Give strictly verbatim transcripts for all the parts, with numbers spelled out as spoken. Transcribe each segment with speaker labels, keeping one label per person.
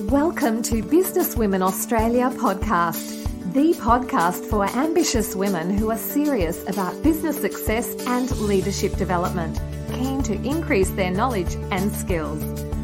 Speaker 1: Welcome to Business Women Australia podcast, the podcast for ambitious women who are serious about business success and leadership development, keen to increase their knowledge and skills.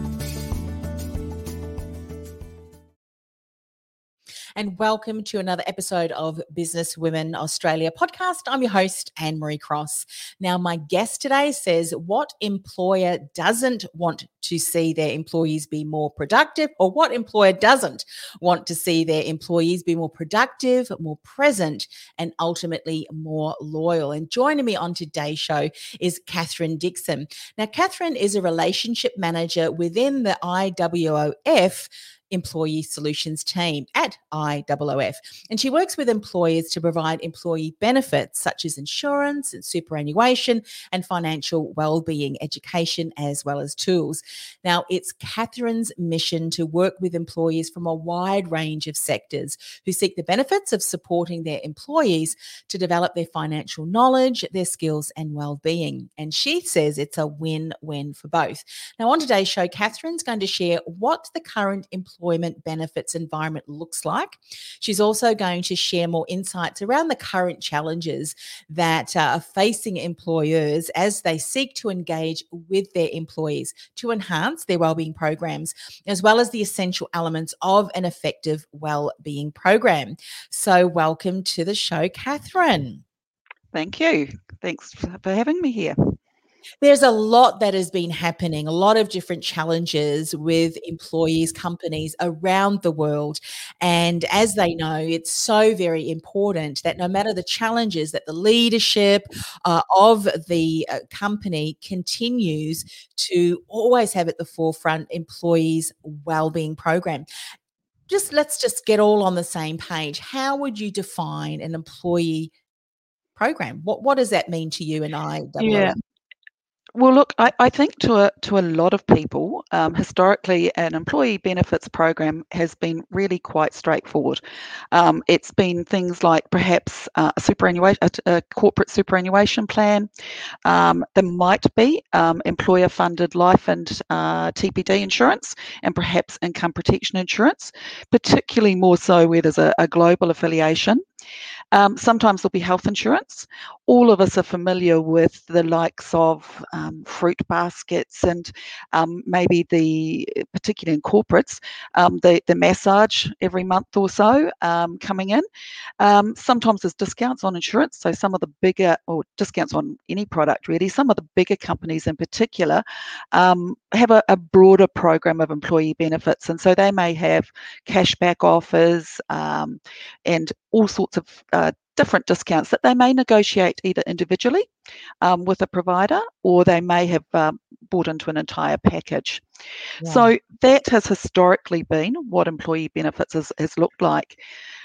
Speaker 2: And welcome to another episode of Business Women Australia podcast. I'm your host, Anne-Marie Cross. Now, my guest today says, what employer doesn't want to see their employees be more productive, or what employer doesn't want to see their employees be more productive, more present, and ultimately more loyal? And joining me on today's show is Catherine Dixon. Now, Catherine is a relationship manager within the I W O F Employee Solutions team at I W O F. And she works with employers to provide employee benefits such as insurance and superannuation and financial wellbeing, education, as well as tools. Now, it's Catherine's mission to work with employees from a wide range of sectors who seek the benefits of supporting their employees to develop their financial knowledge, their skills, and wellbeing. And she says it's a win-win for both. Now, on today's show, Catherine's going to share what the current employee employment benefits environment looks like. She's also going to share more insights around the current challenges that uh, are facing employers as they seek to engage with their employees to enhance their wellbeing programs, as well as the essential elements of an effective wellbeing program. So welcome to the show, Catherine.
Speaker 3: Thank you. Thanks for having me here.
Speaker 2: There's a lot that has been happening, a lot of different challenges with employees, companies around the world. And as they know, it's so very important that no matter the challenges, that the leadership uh, of the uh, company continues to always have at the forefront employees' wellbeing program. Just let's just get all on the same page. How would you define an employee program? What what does that mean to you and I W O F?
Speaker 3: Yeah. Well, look, I, I think to a to a lot of people, um, historically, an employee benefits program has been really quite straightforward. Um, it's been things like perhaps uh, a superannuation, a, a corporate superannuation plan. Um, there might be um, employer-funded life and uh, T P D insurance, and perhaps income protection insurance, particularly more so where there's a, a global affiliation. Um, sometimes there'll be health insurance. All of us are familiar with the likes of um, fruit baskets and um, maybe the, particularly in corporates, um, the, the massage every month or so um, coming in. Um, sometimes there's discounts on insurance. So some of the bigger, or discounts on any product really, some of the bigger companies in particular um, have a, a broader program of employee benefits. And so they may have cashback offers um, and all sorts of uh, different discounts that they may negotiate either individually um, with a provider, or they may have um, bought into an entire package. Yeah. So that has historically been what employee benefits has, has looked like.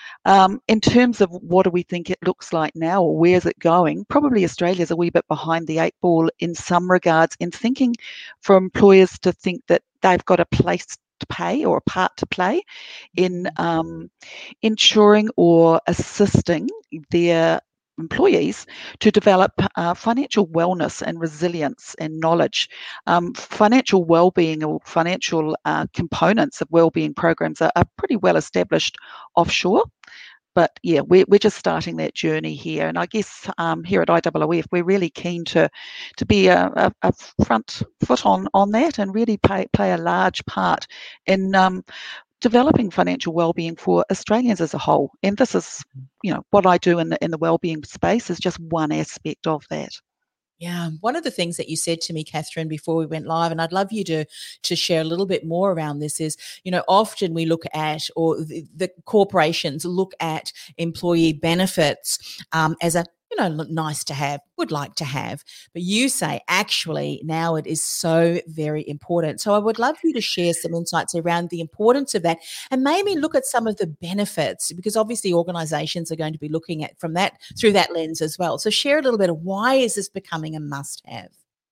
Speaker 3: Um, in terms of what do we think it looks like now, or where's it going, probably Australia's a wee bit behind the eight ball in some regards in thinking for employers to think that they've got a place to pay or a part to play in um, ensuring or assisting their employees to develop uh, financial wellness and resilience and knowledge. Um, financial well-being or financial uh, components of well-being programs are, are pretty well established offshore. But yeah, we're, we're just starting that journey here. And I guess um, here at I W O F, we're really keen to to be a, a, a front foot on, on that and really play, play a large part in um, developing financial wellbeing for Australians as a whole. And this is, you know, what I do in the, in the wellbeing space is just one aspect of that.
Speaker 2: Yeah, one of the things that you said to me, Catherine, before we went live, and I'd love you to to share a little bit more around this, is, you know, often we look at, or the, the corporations look at employee benefits um, as a, you know, nice to have, would like to have. But you say actually now it is so very important. So I would love you to share some insights around the importance of that, and maybe look at some of the benefits, because obviously organizations are going to be looking at from that through that lens as well. So share a little bit of why is this becoming a must have?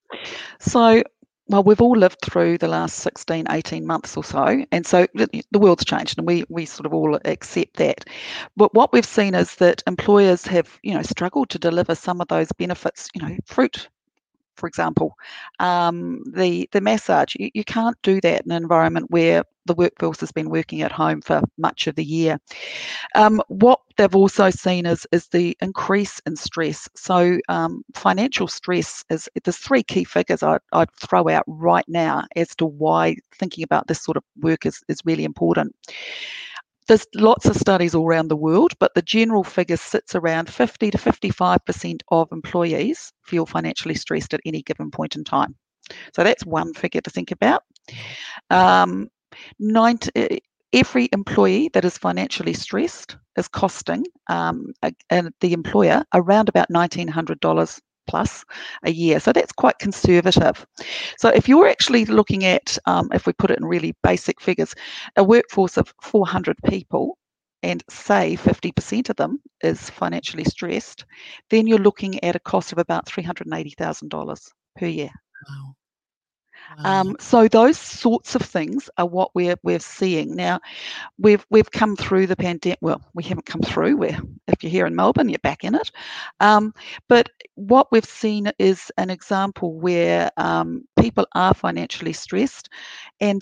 Speaker 3: So well, we've all lived through the last sixteen, eighteen months or so. And so the world's changed and we we sort of all accept that. But what we've seen is that employers have, you know, struggled to deliver some of those benefits, you know, fruit for example, um, the the massage. You, you can't do that in an environment where the workforce has been working at home for much of the year. Um, what they've also seen is is the increase in stress. So um, financial stress is there's three key figures I'd, I'd throw out right now as to why thinking about this sort of work is, is really important. There's lots of studies all around the world, but the general figure sits around fifty to fifty-five percent of employees feel financially stressed at any given point in time. So that's one figure to think about. Um, ninety, every employee that is financially stressed is costing um, a, a, the employer around about nineteen hundred dollars plus a year. So that's quite conservative. So if you're actually looking at, um, if we put it in really basic figures, a workforce of four hundred people, and say fifty percent of them is financially stressed, then you're looking at a cost of about three hundred eighty thousand dollars per year.
Speaker 2: Wow. Wow.
Speaker 3: Um, so those sorts of things are what we're we're seeing now. We've we've come through the pandemic. Well, we haven't come through. Where if you're here in Melbourne, you're back in it. Um, but what we've seen is an example where um, people are financially stressed, and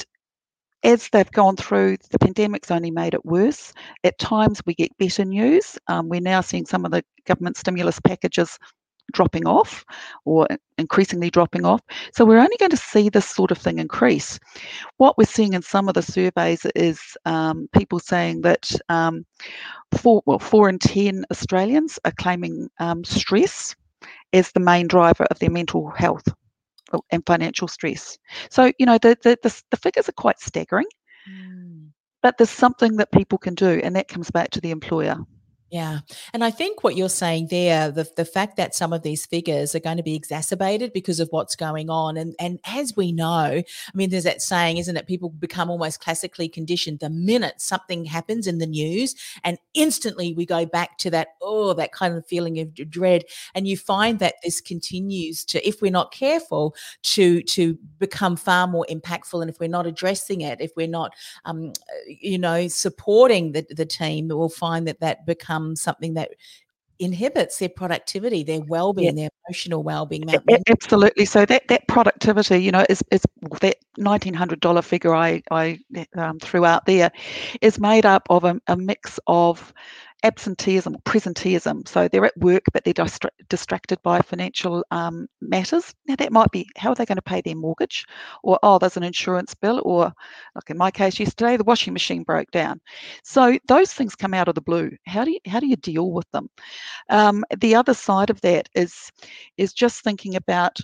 Speaker 3: as they've gone through, the pandemic's only made it worse. At times, we get better news. Um, we're now seeing some of the government stimulus packages dropping off or increasingly dropping off. So we're only going to see this sort of thing increase. What we're seeing in some of the surveys is um, people saying that um, four, well, four in ten Australians are claiming um, stress as the main driver of their mental health and financial stress. So, you know, the, the, the, the figures are quite staggering, mm. but there's something that people can do, and that comes back to the employer.
Speaker 2: Yeah. And I think what you're saying there, the, the fact that some of these figures are going to be exacerbated because of what's going on. And, and as we know, I mean, there's that saying, isn't it? People become almost classically conditioned the minute something happens in the news, and instantly we go back to that, oh, that kind of feeling of dread. And you find that this continues to, if we're not careful, to, to become far more impactful. And if we're not addressing it, if we're not, um, you know, supporting the, the team, we'll find that that becomes something that inhibits their productivity, their well-being, yeah. their emotional well-being.
Speaker 3: Absolutely. So that that productivity, you know, is is that nineteen hundred dollar figure I I um, threw out there, is made up of a, a mix of absenteeism, presenteeism. So they're at work, but they're distra- distracted by financial um, matters. Now that might be, how are they going to pay their mortgage? Or, oh, there's an insurance bill. Or, like in my case yesterday, the washing machine broke down. So those things come out of the blue. How do you, how do you deal with them? Um, the other side of that is, is just thinking about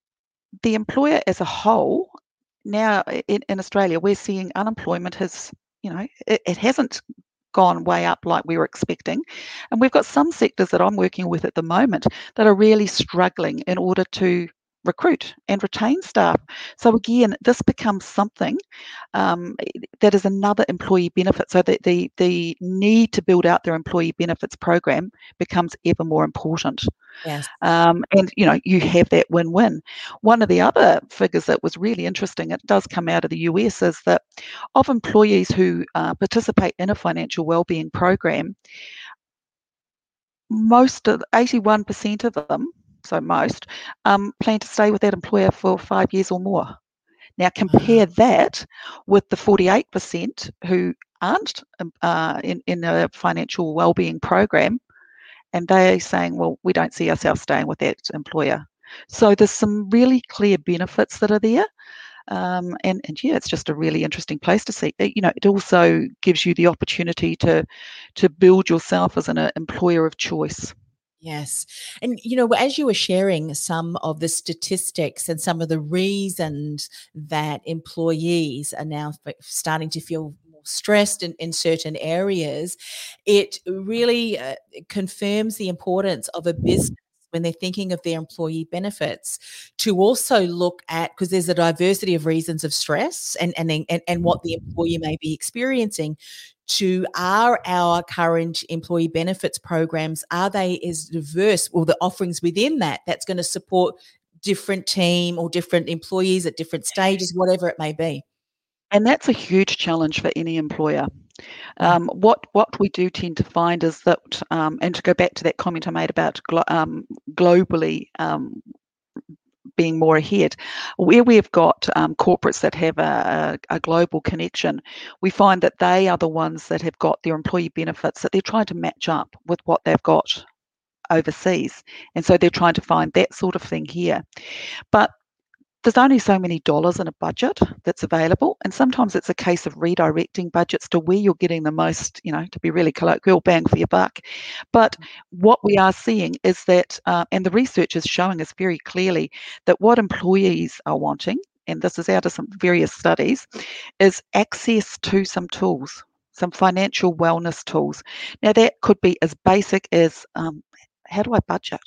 Speaker 3: the employer as a whole. Now in, in Australia, we're seeing unemployment has, you know, it, it hasn't gone way up like we were expecting. And we've got some sectors that I'm working with at the moment that are really struggling in order to recruit and retain staff. So again, this becomes something um, that is another employee benefit. So that the, the need to build out their employee benefits program becomes ever more important.
Speaker 2: Yes.
Speaker 3: Um, and, you know, you have that win-win. One of the other figures that was really interesting, it does come out of the U S, is that of employees who uh, participate in a financial wellbeing program, most of eighty-one percent of them, so most, um, plan to stay with that employer for five years or more. Now compare that with the forty-eight percent who aren't uh, in, in a financial wellbeing program, and they're saying, well, we don't see ourselves staying with that employer. So there's some really clear benefits that are there. Um, and, and yeah, it's just a really interesting place to see. You know, it also gives you the opportunity to, to build yourself as an uh, employer of choice.
Speaker 2: Yes. And, you know, as you were sharing some of the statistics and some of the reasons that employees are now starting to feel more stressed in, in certain areas, it really uh, confirms the importance of a business when they're thinking of their employee benefits to also look at, because there's a diversity of reasons of stress and, and, and, and what the employee may be experiencing, to are our current employee benefits programs, are they as diverse, or the offerings within that that's going to support different team or different employees at different stages, whatever it may be.
Speaker 3: And that's a huge challenge for any employer. Um, what what we do tend to find is that, um, and to go back to that comment I made about glo- um, globally um, being more ahead. Where we've got um, corporates that have a, a, a global connection, we find that they are the ones that have got their employee benefits that they're trying to match up with what they've got overseas. And so they're trying to find that sort of thing here. But there's only so many dollars in a budget that's available, and sometimes it's a case of redirecting budgets to where you're getting the most, you know, to be really colloquial, bang for your buck. But what we are seeing is that, uh, and the research is showing us very clearly that what employees are wanting, and this is out of some various studies, is access to some tools, some financial wellness tools. Now that could be as basic as, um, how do I budget?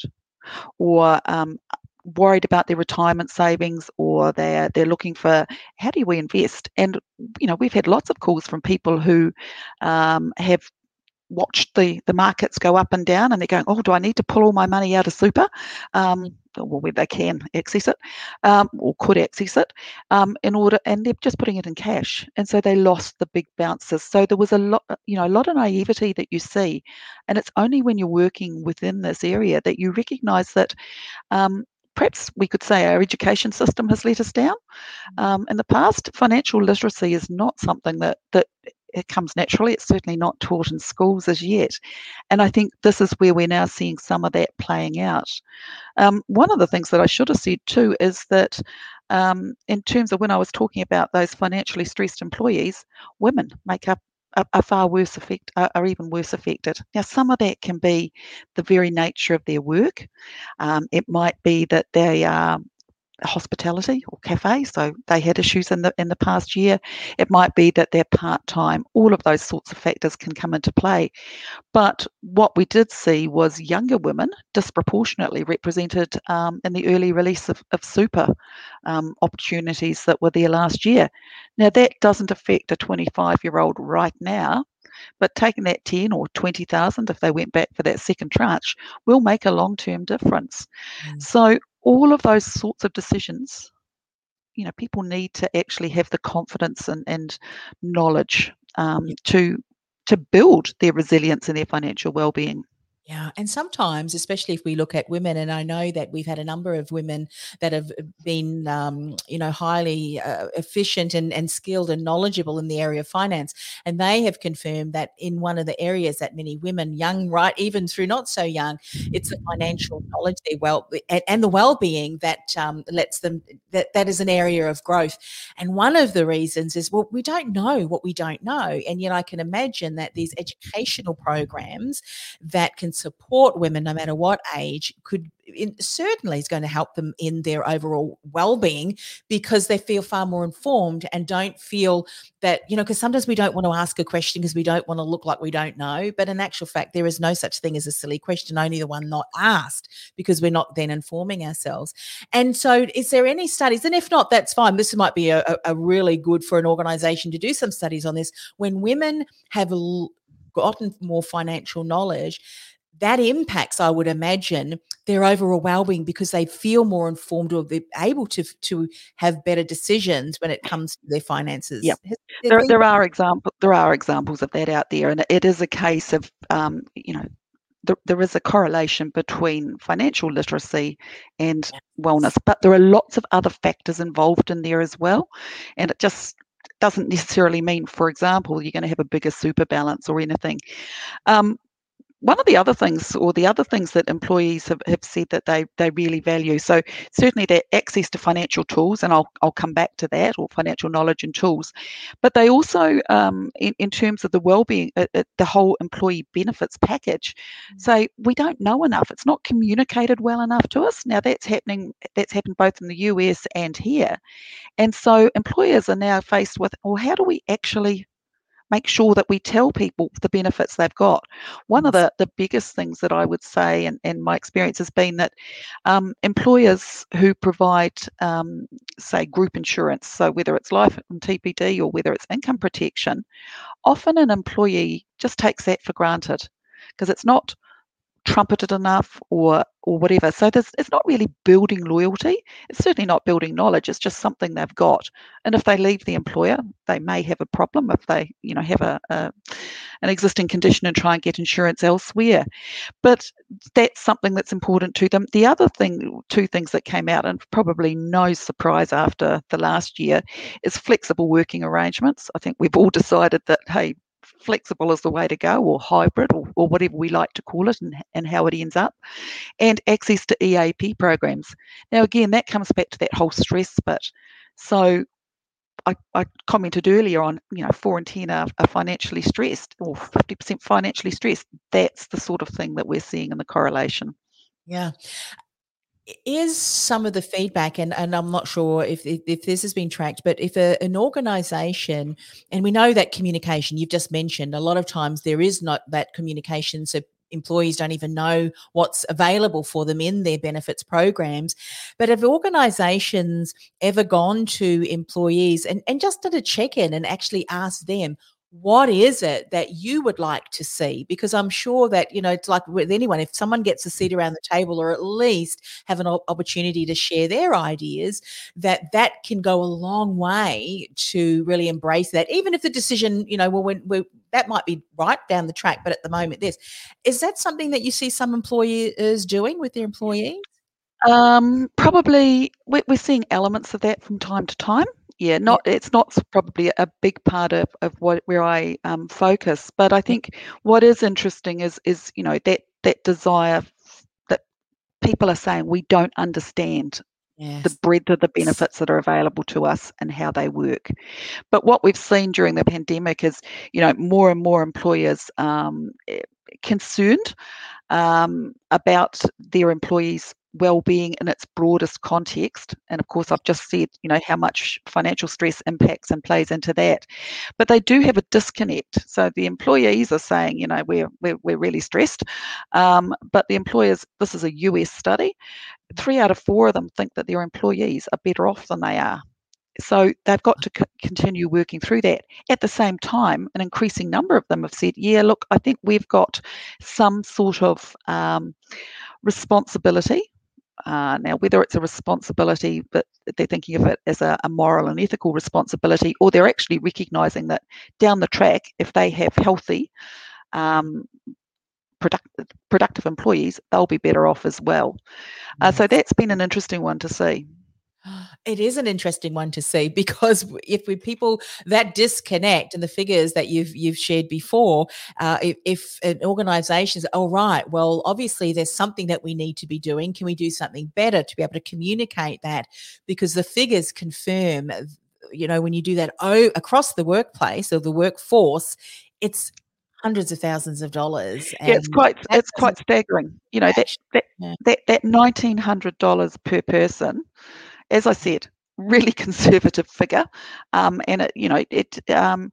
Speaker 3: Or um, worried about their retirement savings, or they're they're looking for, how do we invest? And you know, we've had lots of calls from people who um, have watched the the markets go up and down, and they're going, oh, do I need to pull all my money out of super? Um, well, where they can access it, um, or could access it, um, in order, and they're just putting it in cash, and so they lost the big bounces. So there was a lot, you know, a lot of naivety that you see, and it's only when you're working within this area that you recognise that. Um, Perhaps we could say our education system has let us down. Um, in the past, financial literacy is not something that that it comes naturally. It's certainly not taught in schools as yet. And I think this is where we're now seeing some of that playing out. Um, one of the things that I should have said too is that um, in terms of when I was talking about those financially stressed employees, women make up are, are far worse affect are, are even worse affected. Now, some of that can be the very nature of their work. Um, it might be that they are hospitality or cafe, so they had issues in the in the past year. It might be that they're part-time. All of those sorts of factors can come into play. But what we did see was younger women disproportionately represented um, in the early release of, of super um, opportunities that were there last year. Now, that doesn't affect a twenty-five-year-old right now, but taking that ten or twenty thousand, if they went back for that second tranche, will make a long-term difference. Mm. So all of those sorts of decisions, you know, people need to actually have the confidence and, and knowledge um, yeah. to to build their resilience and their financial well-being.
Speaker 2: Yeah. And sometimes, especially if we look at women, and I know that we've had a number of women that have been, um, you know, highly uh, efficient and, and skilled and knowledgeable in the area of finance. And they have confirmed that in one of the areas that many women, young, right, even through not so young, it's the financial knowledge, their well, and, and the well-being that um, lets them, that, that is an area of growth. And one of the reasons is, well, we don't know what we don't know. And yet I can imagine that these educational programs that can support women no matter what age could in, certainly is going to help them in their overall well-being, because they feel far more informed and don't feel that, you know, because sometimes we don't want to ask a question because we don't want to look like we don't know. But in actual fact, there is no such thing as a silly question, only the one not asked, because we're not then informing ourselves. And so is there any studies, and if not, that's fine. This might be a, a really good for an organization to do some studies on this. When women have l- gotten more financial knowledge, that impacts, I would imagine, their overall well-being, because they feel more informed, or they're able to to have better decisions when it comes to their finances.
Speaker 3: Yeah, there, there are example there are examples of that out there, and it is a case of um, you know, there, there is a correlation between financial literacy and yes. wellness, but there are lots of other factors involved in there as well, and it just doesn't necessarily mean, for example, you're going to have a bigger super balance or anything. Um, One of the other things, or the other things that employees have, have said that they they really value, so certainly their access to financial tools, and I'll I'll come back to that, or financial knowledge and tools, but they also, um, in, in terms of the well-being, uh, uh, the whole employee benefits package, mm-hmm. say we don't know enough. It's not communicated well enough to us. Now that's happening. That's happened both in the U S and here, and so employers are now faced with, well, how do we actually make sure that we tell people the benefits they've got? One of the, the biggest things that I would say, and, and my experience has been that um, employers who provide, um, say, group insurance, so whether it's life and T P D or whether it's income protection, often an employee just takes that for granted, because it's not trumpeted enough or or whatever. So there's, it's not really building loyalty. It's certainly not building knowledge. It's just something they've got. And if they leave the employer, they may have a problem if they, you know, have a, a an existing condition and try and get insurance elsewhere. But that's something that's important to them. The other thing, two things that came out, and probably no surprise after the last year, is flexible working arrangements. I think we've all decided that, hey, flexible is the way to go, or hybrid, or, or whatever we like to call it, and, and how it ends up, and access to E A P programs. Now, again, that comes back to that whole stress bit. So I, I commented earlier on, you know, four in ten are, are financially stressed, or fifty percent financially stressed. That's the sort of thing that we're seeing in the correlation.
Speaker 2: Yeah. Is some of the feedback, and, and I'm not sure if, if, if this has been tracked, but if a, an organisation, and we know that communication, you've just mentioned, a lot of times there is not that communication, so employees don't even know what's available for them in their benefits programs. But have organisations ever gone to employees and, and just did a check-in and actually asked them, what is it that you would like to see? Because I'm sure that, you know, it's like with anyone, if someone gets a seat around the table, or at least have an opportunity to share their ideas, that that can go a long way to really embrace that. Even if the decision, you know, well, when we that might be right down the track, but at the moment, this is that something that you see some employers doing with their employees?
Speaker 3: Um, probably we're, we're seeing elements of that from time to time. Yeah, not yeah. It's not probably a big part of, of what where I um, focus, but I think what is interesting is is you know that that desire that people are saying we don't understand yes. the breadth of the benefits that are available to us and how they work. But what we've seen during the pandemic is you know more and more employers um, concerned um, about their employees' well-being in its broadest context. And of course, I've just said, you know, how much financial stress impacts and plays into that. But they do have a disconnect. So the employees are saying, you know, we're we're, we're really stressed. Um, but the employers, this is a U S study, three out of four of them think that their employees are better off than they are. So they've got to c- continue working through that. At the same time, an increasing number of them have said, yeah, look, I think we've got some sort of um, responsibility. Uh, now, whether it's a responsibility, but they're thinking of it as a, a moral and ethical responsibility, or they're actually recognising that down the track, if they have healthy, um, productive, productive employees, they'll be better off as well. Uh, so that's been an interesting one to see.
Speaker 2: It is an interesting one to see, because if we people that disconnect and the figures that you've you've shared before, uh, if, if an organisation says, "Oh right, well obviously there's something that we need to be doing. Can we do something better to be able to communicate that?" Because the figures confirm, you know, when you do that oh, across the workplace or the workforce, it's hundreds of thousands of dollars.
Speaker 3: Yeah, it's quite it's quite staggering. You know, that that
Speaker 2: yeah.
Speaker 3: that, that nineteen hundred dollars per person. As I said, really conservative figure, um, and it, you know, it, um,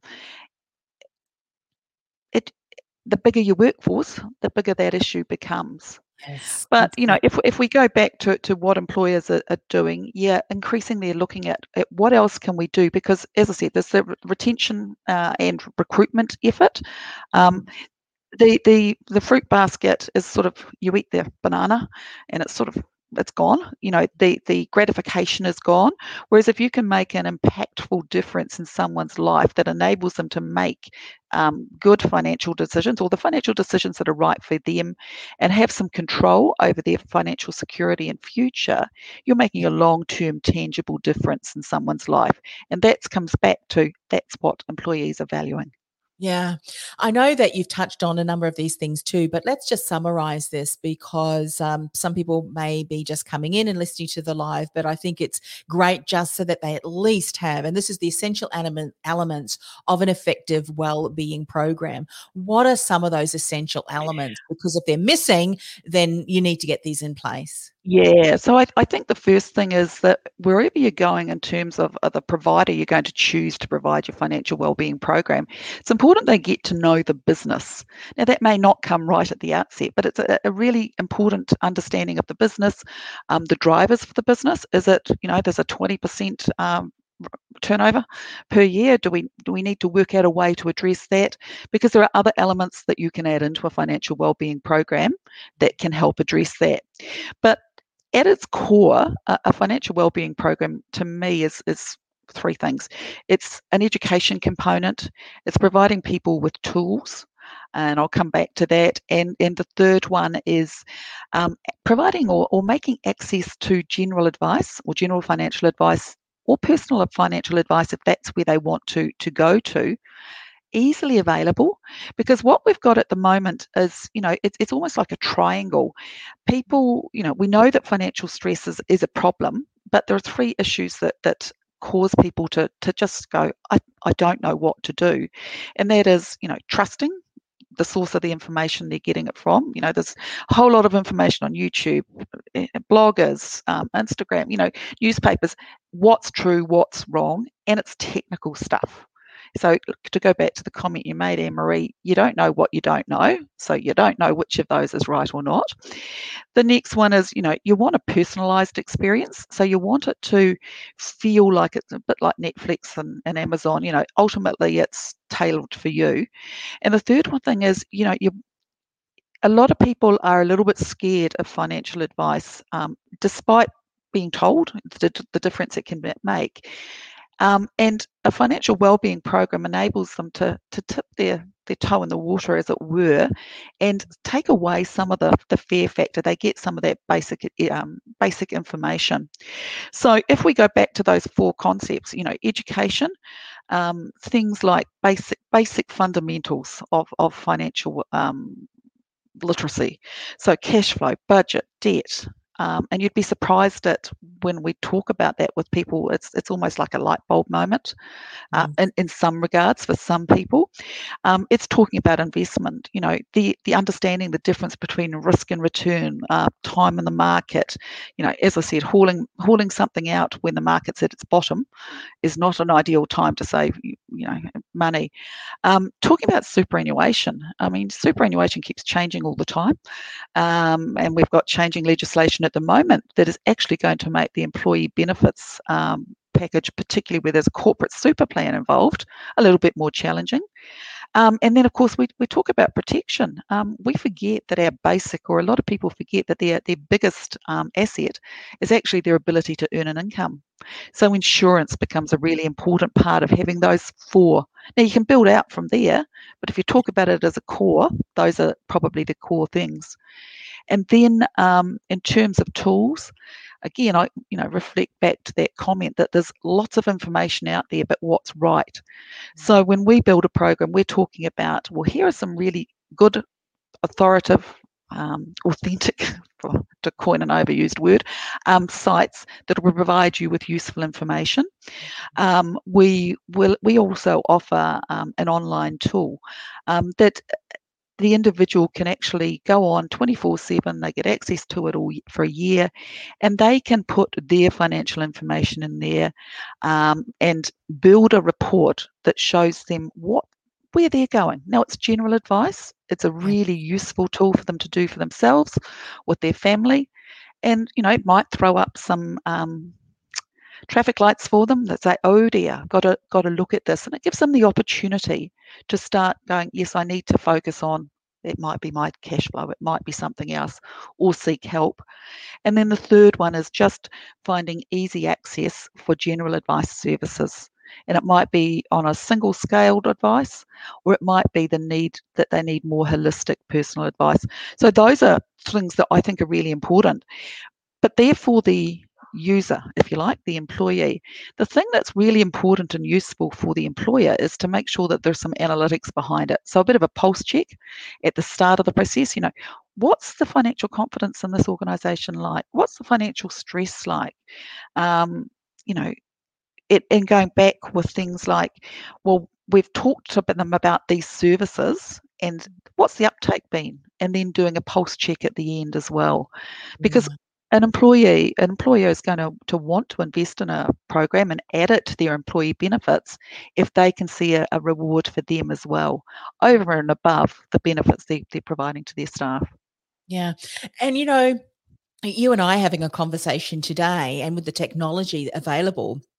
Speaker 3: it, the bigger your workforce, the bigger that issue becomes.
Speaker 2: Yes.
Speaker 3: But you know, if if we go back to to what employers are, are doing, yeah, increasingly looking at, at what else can we do? Because as I said, there's the retention uh, and recruitment effort. Um, the the the fruit basket is sort of, you eat the banana, and it's sort of it's gone. You know, the the gratification is gone. Whereas if you can make an impactful difference in someone's life that enables them to make um, good financial decisions, or the financial decisions that are right for them, and have some control over their financial security and future, you're making a long-term tangible difference in someone's life. And that comes back to, that's what employees are valuing.
Speaker 2: Yeah, I know that you've touched on a number of these things too, but let's just summarize this, because um, some people may be just coming in and listening to the live, but I think it's great just so that they at least have, and this is the essential element, elements of an effective well-being program. What are some of those essential elements? Because if they're missing, then you need to get these in place.
Speaker 3: Yeah, so I, I think the first thing is that wherever you're going in terms of, of the provider you're going to choose to provide your financial wellbeing program, it's important they get to know the business. Now, that may not come right at the outset, but it's a, a really important understanding of the business, um, the drivers for the business. Is it, you know, there's a twenty percent um, turnover per year? Do we do we need to work out a way to address that? Because there are other elements that you can add into a financial wellbeing program that can help address that. But at its core, a, a financial wellbeing program to me is is three things. It's an education component. It's providing people with tools, and I'll come back to that. And and the third one is um, providing or, or making access to general advice or general financial advice or personal financial advice, if that's where they want to to go to, easily available. Because what we've got at the moment is, you know, it's, it's almost like a triangle. People, you know, we know that financial stress is, is a problem, but there are three issues that that cause people to to just go, I, I don't know what to do. And that is, you know, trusting the source of the information they're getting it from. You know, there's a whole lot of information on YouTube, bloggers, um, Instagram, you know, newspapers, what's true, what's wrong, and it's technical stuff. So to go back to the comment you made, Anne-Marie, you don't know what you don't know. So you don't know which of those is right or not. The next one is, you know, you want a personalized experience. So you want it to feel like it's a bit like Netflix and, and Amazon. You know, ultimately it's tailored for you. And the third one thing is, you know, you a lot of people are a little bit scared of financial advice, um, despite being told the, the difference it can make. Um, and a financial wellbeing program enables them to to tip their, their toe in the water, as it were, and take away some of the, the fear factor. They get some of that basic um, basic information. So if we go back to those four concepts, you know, education, um, things like basic basic fundamentals of, of financial um, literacy. So cash flow, budget, debt. Um, and you'd be surprised at when we talk about that with people, it's it's almost like a light bulb moment uh, mm. in, in some regards for some people. Um, it's talking about investment, you know, the, the understanding the difference between risk and return, uh, time in the market. You know, as I said, hauling, hauling something out when the market's at its bottom is not an ideal time to save, you know, money. Um, talking about superannuation, I mean, superannuation keeps changing all the time. Um, and we've got changing legislation at the moment that is actually going to make the employee benefits um, package, particularly where there's a corporate super plan involved, a little bit more challenging. Um, and then, of course, we, we talk about protection. Um, we forget that our basic, or a lot of people forget that their, their biggest um, asset is actually their ability to earn an income. So insurance becomes a really important part of having those four. Now, you can build out from there, but if you talk about it as a core, those are probably the core things. And then um, in terms of tools, again, I you know reflect back to that comment that there's lots of information out there, but what's right? So when we build a program, we're talking about, well, here are some really good, authoritative, um, authentic, to coin an overused word, um, sites that will provide you with useful information. Um, we will. We also offer um, an online tool um, that the individual can actually go on twenty-four seven, they get access to it all for a year, and they can put their financial information in there um, and build a report that shows them what where they're going. Now, it's general advice. It's a really useful tool for them to do for themselves, with their family, and, you know, it might throw up some um, traffic lights for them that say, oh dear, got to got to look at this. And it gives them the opportunity to start going, yes, I need to focus on, it might be my cash flow, it might be something else, or seek help. And then the third one is just finding easy access for general advice services. And it might be on a single scaled advice, or it might be the need that they need more holistic personal advice. So those are things that I think are really important. But therefore the user, if you like, the employee. The thing that's really important and useful for the employer is to make sure that there's some analytics behind it. So a bit of a pulse check at the start of the process, you know, what's the financial confidence in this organisation like? What's the financial stress like? Um, you know, it, and going back with things like, well, we've talked to them about these services and what's the uptake been? And then doing a pulse check at the end as well. Because yeah. An employee, an employer is going to, to want to invest in a program and add it to their employee benefits if they can see a, a reward for them as well, over and above the benefits they, they're providing to their staff.
Speaker 2: Yeah. And, you know, you and I having a conversation today, and with the technology available,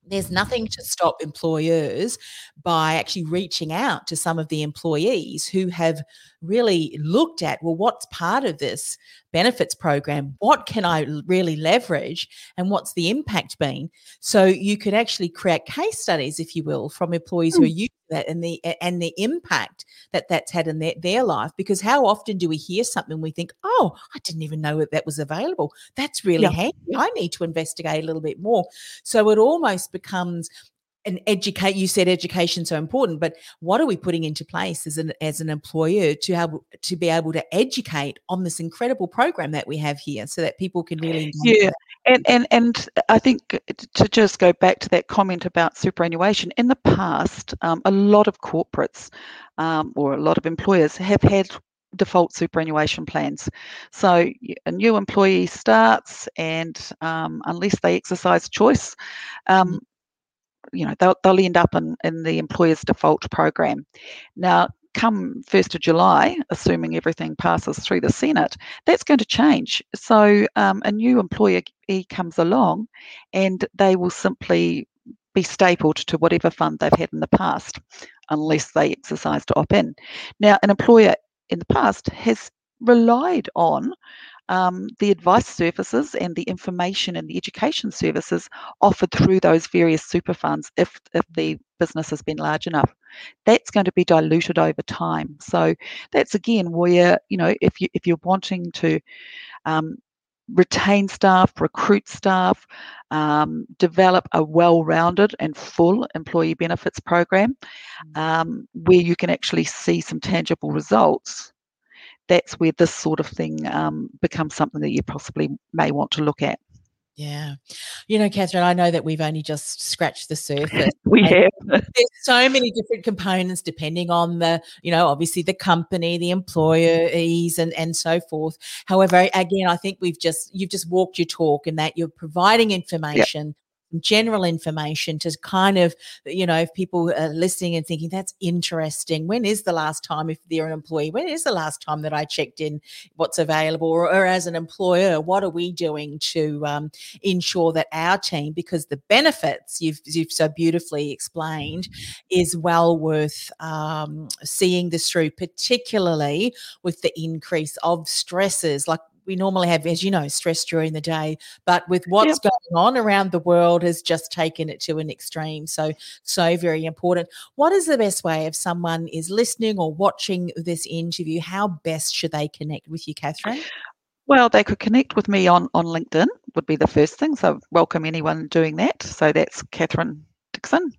Speaker 2: there's nothing to stop employers by actually reaching out to some of the employees who have really looked at, well, what's part of this benefits program? What can I really leverage? And what's the impact been? So you could actually create case studies, if you will, from employees who are using that and the and the impact that that's had in their, their life. Because how often do we hear something we think, oh, I didn't even know that that was available. That's really
Speaker 3: Yeah.
Speaker 2: handy. I need to investigate a little bit more. So it almost becomes an educate. You said education so important, but what are we putting into place as an as an employer to have to be able to educate on this incredible program that we have here, so that people can really engage
Speaker 3: Yeah,
Speaker 2: with
Speaker 3: and and and I think to just go back to that comment about superannuation, in the past, um, a lot of corporates um, or a lot of employers have had default superannuation plans. So y- a new employee starts, and um, unless they exercise choice,
Speaker 2: it.
Speaker 3: um, you know, they'll, they'll end up in, in the employer's default program. Now, come first of July, assuming everything passes through the Senate, that's going to change. So um, a new employee comes along and they will simply be stapled to whatever fund they've had in the past, unless they exercise to opt in. Now, an employer in the past has relied on um, the advice services and the information and the education services offered through those various super funds if, if the business has been large enough. That's going to be diluted over time. So that's again where, you know, if you if you're wanting to um, retain staff, recruit staff, um, develop a well-rounded and full employee benefits program um, where you can actually see some tangible results, that's where this sort of thing um, becomes something that you possibly may want to look at.
Speaker 2: Yeah. You know, Catherine, I know that we've only just scratched the surface.
Speaker 3: We
Speaker 2: And
Speaker 3: have.
Speaker 2: there's so many different components depending on the, you know, obviously the company, the employees and, and so forth. However, again, I think we've just, you've just walked your talk in that you're providing
Speaker 3: Yep.
Speaker 2: information, general information to kind of, you know, if people are listening and thinking that's interesting, when is the last time, if they're an employee, when is the last time that I checked in what's available, or, or as an employer, what are we doing to um, ensure that our team, because the benefits you've, you've so beautifully explained is well worth um, seeing this through, particularly with the increase of stresses. Like we normally have, as you know, stress during the day, but with what's
Speaker 3: Yep.
Speaker 2: going on around the world has just taken it to an extreme. So, so very important. What is the best way if someone is listening or watching this interview? How best should they connect with you, Catherine?
Speaker 3: Well, they could connect with me on, on LinkedIn would be the first thing. So welcome anyone doing that. So that's Catherine Dixon.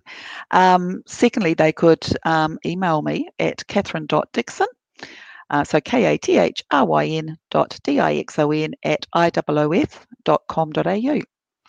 Speaker 3: Um, secondly, they could um, email me at catherine.dixon. Uh, so K A T H R Y N dot D I X O N at I O O F dot com dot A U.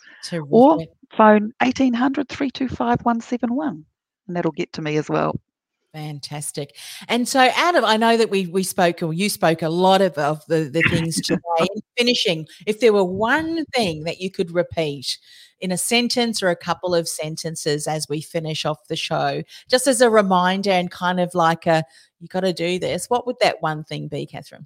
Speaker 3: Or
Speaker 2: Terrific.
Speaker 3: phone eighteen hundred, three two five, one seven one, and that'll get to me as well.
Speaker 2: Fantastic. And so, Adam, I know that we we spoke, or you spoke a lot of, of the, the things today. In finishing, if there were one thing that you could repeat in a sentence or a couple of sentences as we finish off the show, just as a reminder and kind of like a, you got to do this, what would that one thing be, Catherine?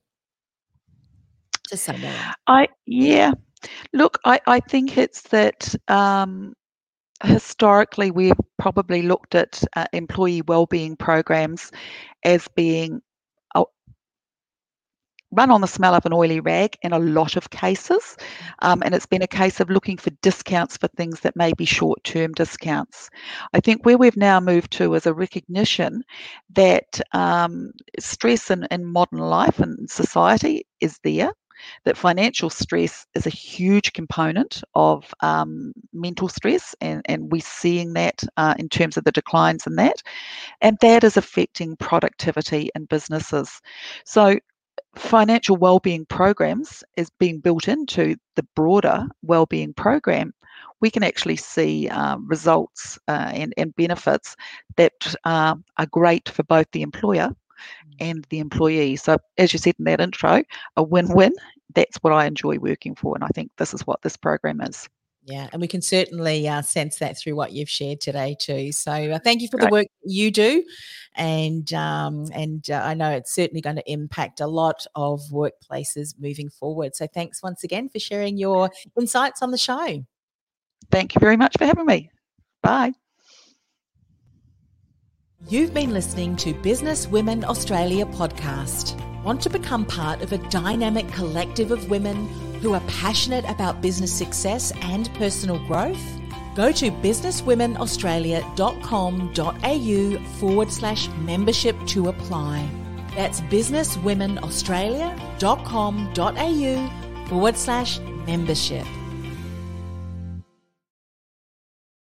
Speaker 2: To summarize.
Speaker 3: I yeah. Look, I, I think it's that um, historically we've probably looked at uh, employee wellbeing programs as being uh, run on the smell of an oily rag in a lot of cases. Um, and it's been a case of looking for discounts for things that may be short-term discounts. I think where we've now moved to is a recognition that um, stress in, in modern life and society is there, that financial stress is a huge component of um, mental stress, and, and we're seeing that uh, in terms of the declines in that, and that is affecting productivity in businesses. So financial wellbeing programs is being built into the broader wellbeing program. We can actually see uh, results uh, and, and benefits that uh, are great for both the employer and the employee. So as you said in that intro, a win-win, that's what I enjoy working for. And I think this is what this program is.
Speaker 2: Yeah, and we can certainly uh, sense that through what you've shared today too. So uh, thank you for the
Speaker 3: Great.
Speaker 2: work you do, and um, and uh, I know it's certainly going to impact a lot of workplaces moving forward. So thanks once again for sharing your insights on the show.
Speaker 3: Thank you very much for having me. Bye.
Speaker 2: You've been listening to Business Women Australia podcast. Want to become part of a dynamic collective of women who are passionate about business success and personal growth? Go to businesswomenaustralia.com.au forward slash membership to apply. That's businesswomenaustralia.com.au forward slash membership.